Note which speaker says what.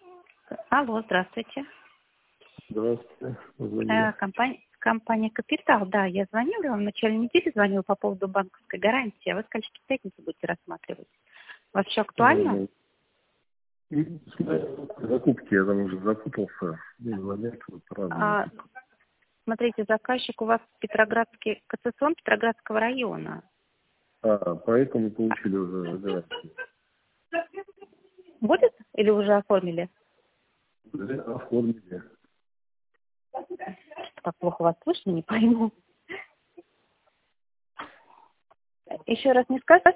Speaker 1: Алло, здравствуйте.
Speaker 2: Здравствуйте. Звонили.
Speaker 1: Компания «Капитал». Да, я звонила вам в начале недели, звонила по поводу банковской гарантии, а вы сказали, что в пятницу будете рассматривать. У вас все актуально?
Speaker 2: Закупки, я там уже запутался. Звонят вот разные.
Speaker 1: Смотрите, заказчик у вас Петроградский, КЦСОН Петроградского района.
Speaker 2: Поэтому получили уже гарантию.
Speaker 1: Будет или уже оформили?
Speaker 2: Оформили.
Speaker 1: Так плохо вас слышно, не пойму. Еще раз не скажете?